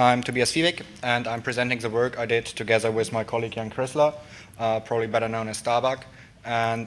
I'm Tobias Fiebig, and I'm presenting the work I did together with my colleague Jan Chrysler, probably better known as Starbuck, and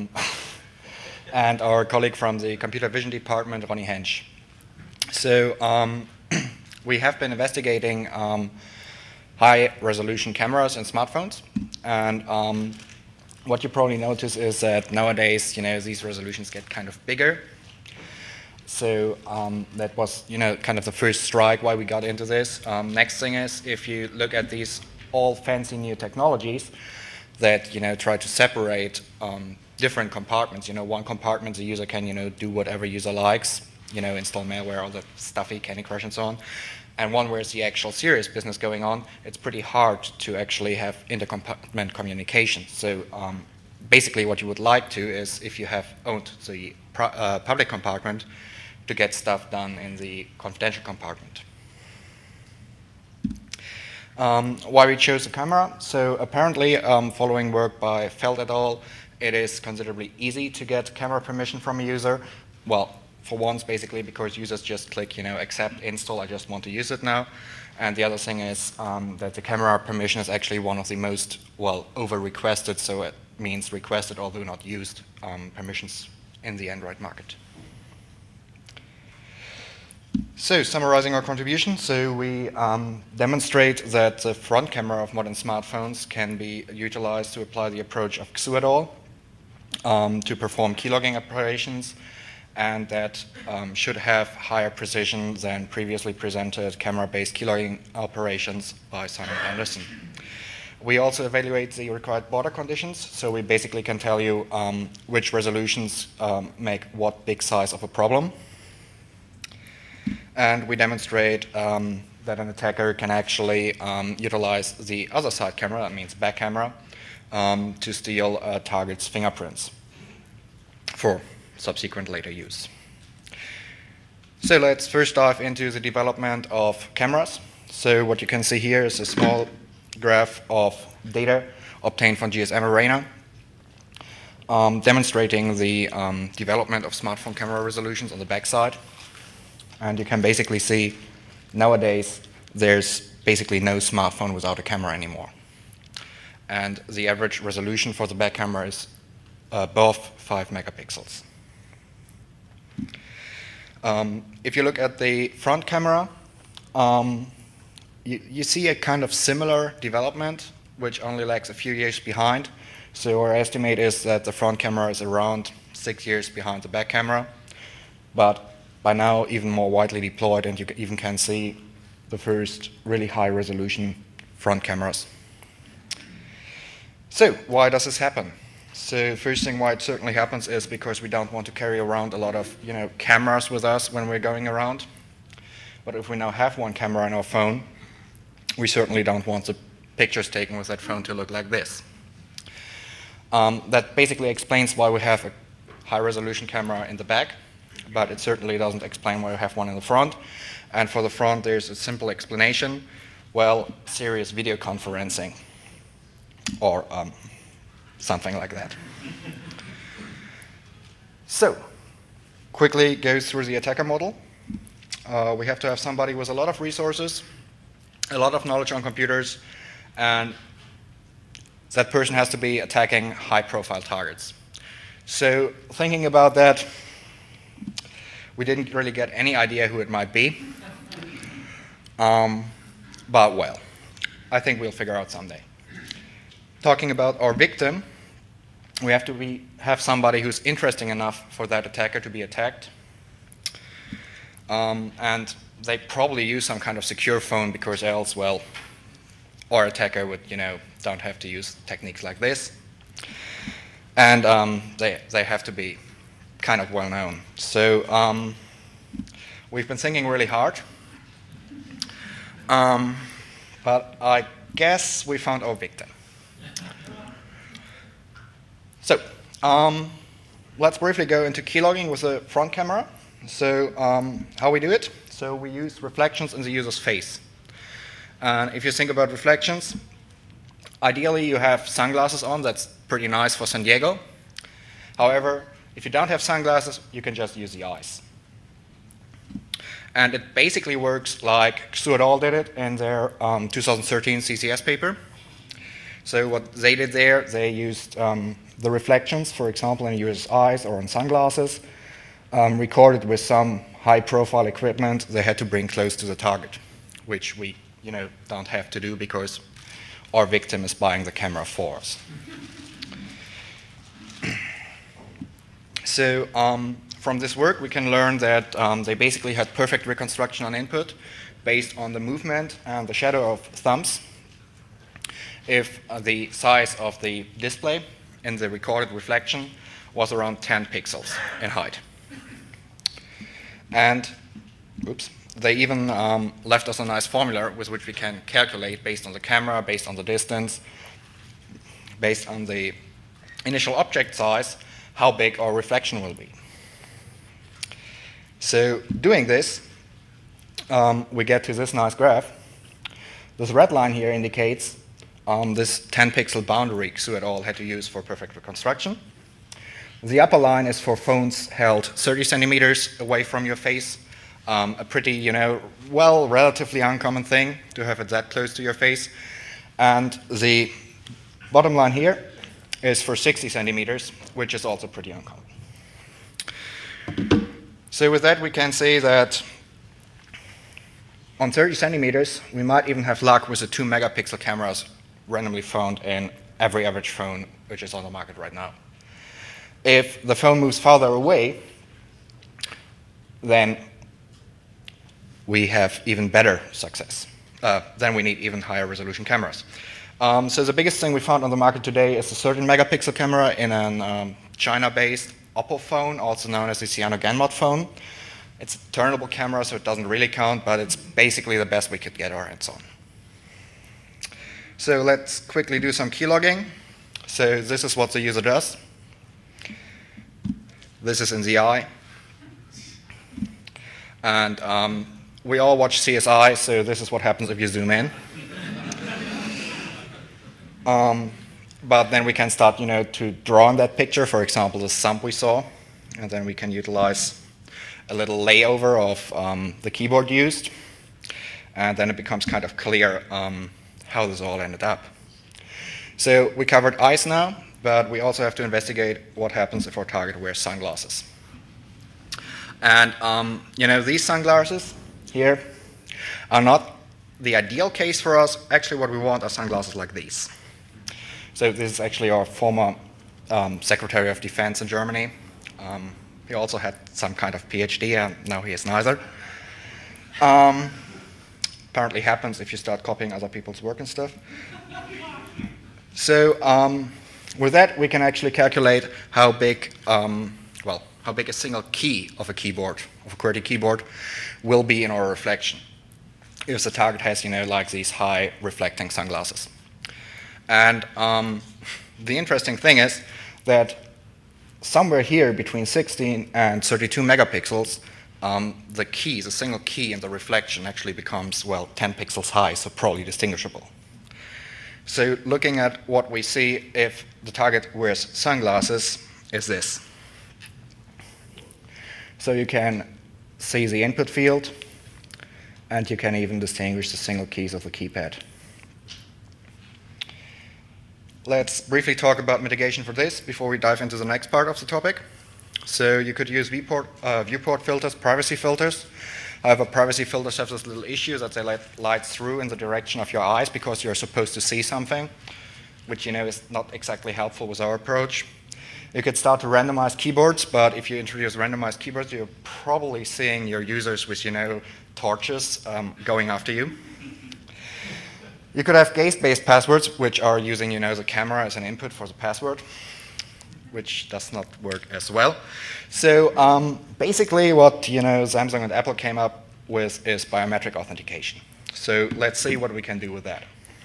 and our colleague from the computer vision department, Ronny Hensch. So we have been investigating high-resolution cameras in smartphones, and what you probably notice is that nowadays, these resolutions get kind of bigger. So that was, kind of the first strike why we got into this. Next thing is, if you look at these all fancy new technologies that, try to separate different compartments. One compartment the user can, do whatever user likes, install malware, all the stuffy Candy Crush and so on. And one where it's the actual serious business going on, it's pretty hard to actually have intercompartment communication. So basically what you would like to is, if you have owned the public compartment, to get stuff done in the confidential compartment. Why we chose the camera? So apparently, following work by Feld et al., it is considerably easy to get camera permission from a user. Well, for once, basically, because users just click, accept, install, I just want to use it now. And the other thing is that the camera permission is actually one of the most, over-requested, so it means requested although not used permissions in the Android market. So, summarizing our contribution, so we demonstrate that the front camera of modern smartphones can be utilized to apply the approach of Xu et al. To perform keylogging operations, and that should have higher precision than previously presented camera-based keylogging operations by Simon Anderson. We also evaluate the required border conditions, so we basically can tell you which resolutions make what big size of a problem. And we demonstrate that an attacker can actually utilize the other side camera, that means back camera, to steal a target's fingerprints for subsequent later use. So let's first dive into the development of cameras. So what you can see here is a small graph of data obtained from GSM Arena, demonstrating the development of smartphone camera resolutions on the back side. And you can basically see nowadays there's basically no smartphone without a camera anymore. And the average resolution for the back camera is above 5 megapixels. If you look at the front camera, you see a kind of similar development, which only lags a few years behind. So our estimate is that the front camera is around 6 years behind the back camera. But by now even more widely deployed, and you even can see the first really high resolution front cameras. So why does this happen? So first thing why it certainly happens is because we don't want to carry around a lot of cameras with us when we're going around. But if we now have one camera in our phone, we certainly don't want the pictures taken with that phone to look like this. That basically explains why we have a high resolution camera in the back, but it certainly doesn't explain why you have one in the front. And for the front, there's a simple explanation. Well, serious video conferencing, or something like that. So, quickly go through the attacker model. We have to have somebody with a lot of resources, a lot of knowledge on computers, and that person has to be attacking high-profile targets. So, thinking about that, we didn't really get any idea who it might be. But well, I think we'll figure out someday. Talking about our victim, we have to have somebody who's interesting enough for that attacker to be attacked. And they probably use some kind of secure phone, because else, well, our attacker would, don't have to use techniques like this. And they have to be kind of well known. So we've been thinking really hard, but I guess we found our victim. So let's briefly go into keylogging with the front camera. So how we do it? So we use reflections in the user's face. And if you think about reflections, ideally you have sunglasses on. That's pretty nice for San Diego. However, if you don't have sunglasses, you can just use the eyes. And it basically works like Xu et al. Did it in their 2013 CCS paper. So what they did there, they used the reflections, for example, in users' eyes or in sunglasses, recorded with some high-profile equipment they had to bring close to the target, which we don't have to do because our victim is buying the camera for us. So from this work, we can learn that they basically had perfect reconstruction on input based on the movement and the shadow of thumbs. If the size of the display in the recorded reflection was around 10 pixels in height. And, oops, they even left us a nice formula with which we can calculate based on the camera, based on the distance, based on the initial object size, how big our reflection will be. So doing this, we get to this nice graph. This red line here indicates this 10-pixel boundary Xu et al. Had to use for perfect reconstruction. The upper line is for phones held 30 centimeters away from your face, a pretty, relatively uncommon thing to have it that close to your face. And the bottom line here is for 60 centimeters, which is also pretty uncommon. So with that, we can say that on 30 centimeters, we might even have luck with the 2-megapixel cameras randomly found in every average phone which is on the market right now. If the phone moves farther away, then we have even better success. Then we need even higher resolution cameras. So the biggest thing we found on the market today is a 13-megapixel camera in a China-based Oppo phone, also known as the Cyanogenmod phone. It's a turnable camera, so it doesn't really count, but it's basically the best we could get our hands on. So let's quickly do some keylogging. So this is what the user does. This is in the eye. And we all watch CSI, so this is what happens if you zoom in. But then we can start, to draw on that picture, for example, the sump we saw. And then we can utilize a little layover of the keyboard used. And then it becomes kind of clear how this all ended up. So we covered eyes now, but we also have to investigate what happens if our target wears sunglasses. And these sunglasses here are not the ideal case for us. Actually, what we want are sunglasses like these. So this is actually our former Secretary of Defense in Germany. He also had some kind of PhD, and now he is neither. Apparently happens if you start copying other people's work and stuff. So with that, we can actually calculate how big, how big a single key of a keyboard, of a QWERTY keyboard, will be in our reflection if the target has, like these high reflecting sunglasses. And the interesting thing is that somewhere here between 16 and 32 megapixels, the single key in the reflection actually becomes, 10 pixels high, so probably distinguishable. So looking at what we see if the target wears sunglasses is this. So you can see the input field, and you can even distinguish the single keys of the keypad. Let's briefly talk about mitigation for this before we dive into the next part of the topic. So you could use viewport filters, privacy filters. However, privacy filters have this little issue that they let light through in the direction of your eyes because you're supposed to see something, which is not exactly helpful with our approach. You could start to randomize keyboards, but if you introduce randomized keyboards, you're probably seeing your users with torches going after you. You could have gaze-based passwords, which are using the camera as an input for the password, which does not work as well. So basically what Samsung and Apple came up with is biometric authentication. So let's see what we can do with that.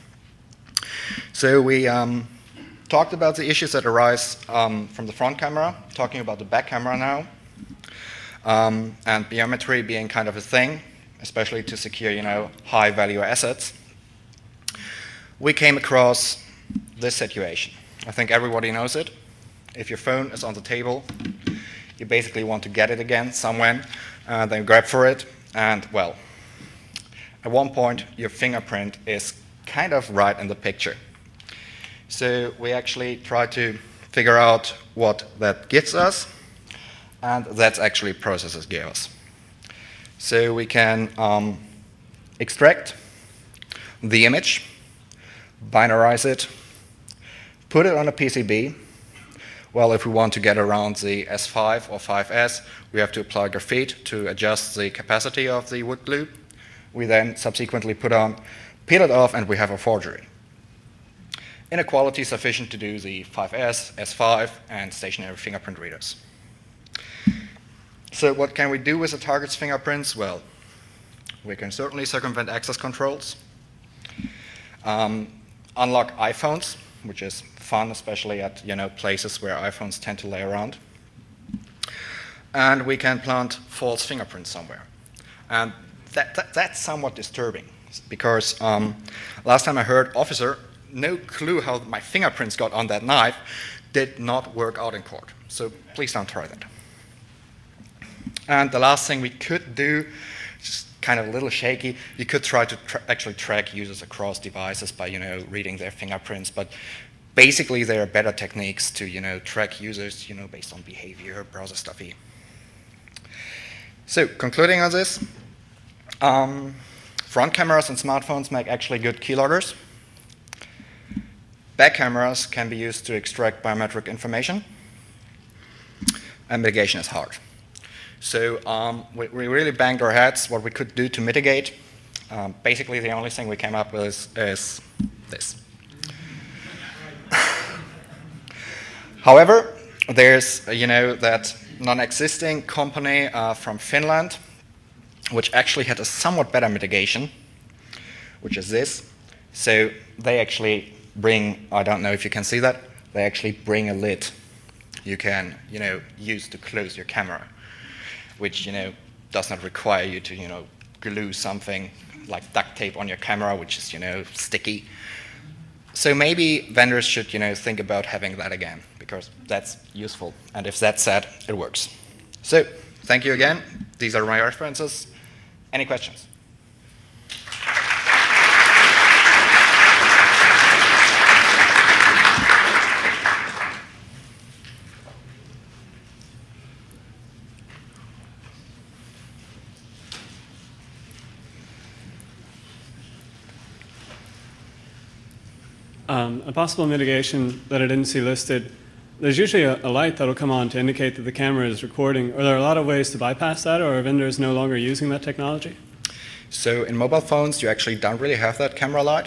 So we talked about the issues that arise from the front camera, talking about the back camera now, and biometry being kind of a thing, especially to secure high-value assets. We came across this situation. I think everybody knows it. If your phone is on the table, you basically want to get it again somewhere, then grab for it, And well, at one point, your fingerprint is kind of right in the picture. So we actually try to figure out what that gives us, and that's actually processes give us. So we can extract the image, binarize it, put it on a PCB. Well, if we want to get around the S5 or 5S, we have to apply graphite to adjust the capacity of the wood glue. We then subsequently peel it off, and we have a forgery. Inequality sufficient to do the 5S, S5, and stationary fingerprint readers. So what can we do with the target's fingerprints? Well, we can certainly circumvent access controls, unlock iPhones, which is fun, especially at places where iPhones tend to lay around. And we can plant false fingerprints somewhere. And that's somewhat disturbing, because last time I heard, officer, no clue how my fingerprints got on that knife, did not work out in court. So please don't try that. And the last thing we could do, just kind of a little shaky, you could try to actually track users across devices by reading their fingerprints, but basically there are better techniques to track users based on behavior, browser stuffy. So concluding on this, front cameras and smartphones make actually good keyloggers. Back cameras can be used to extract biometric information, and mitigation is hard. So we really banged our heads what we could do to mitigate. Basically, the only thing we came up with is this. However, there's that non-existing company from Finland, which actually had a somewhat better mitigation, which is this. So they actually bring, I don't know if you can see that, they actually bring a lid you can use to close your camera, which does not require you to glue something like duct tape on your camera, which is sticky. So maybe vendors should think about having that again, because that's useful. And if that's said, it works. So thank you again. These are my references. Any questions? A possible mitigation that I didn't see listed, there's usually a light that will come on to indicate that the camera is recording. Are there a lot of ways to bypass that, or are vendors no longer using that technology? So in mobile phones, you actually don't really have that camera light.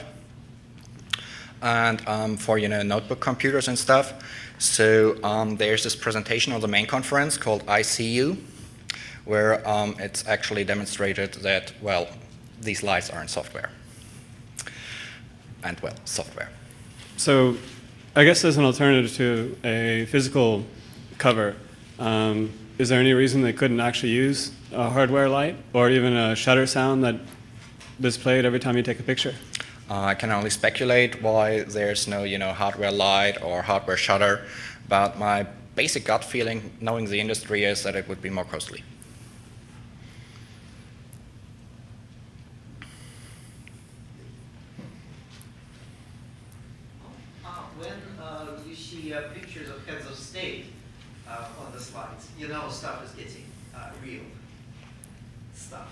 And for notebook computers and stuff, so there's this presentation on the main conference called ICU, where it's actually demonstrated that, well, these lights are in software. And, well, software. So I guess as an alternative to a physical cover, is there any reason they couldn't actually use a hardware light or even a shutter sound that displayed every time you take a picture? I can only speculate why there's no hardware light or hardware shutter, but my basic gut feeling, knowing the industry, is that it would be more costly. Pictures of heads of state on the slides, stuff is getting real stuff.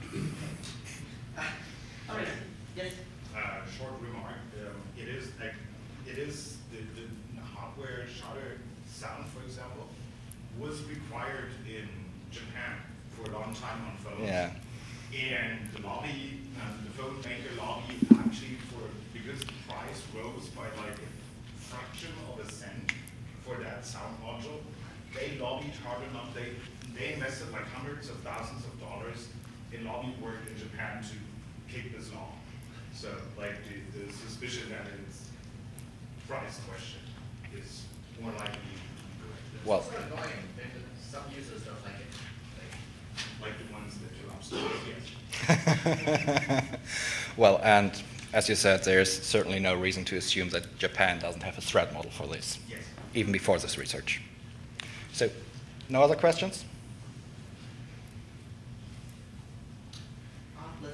Yes. Short remark. It is the hardware shutter sound, for example, was required in Japan for a long time on phones. Yeah. And the lobby, the phone maker lobby, actually because the price rose by like fraction of a cent for that sound module, they lobbied hard enough. They invested like hundreds of thousands of dollars in lobby work in Japan to kick this law. So like the suspicion that it's price question is more likely correct. Well, it's not annoying. Some users don't like it. Like the ones that do upstairs, yes. Well, and as you said, there's certainly no reason to assume that Japan doesn't have a threat model for this, Yes. even before this research. So, no other questions?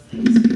things.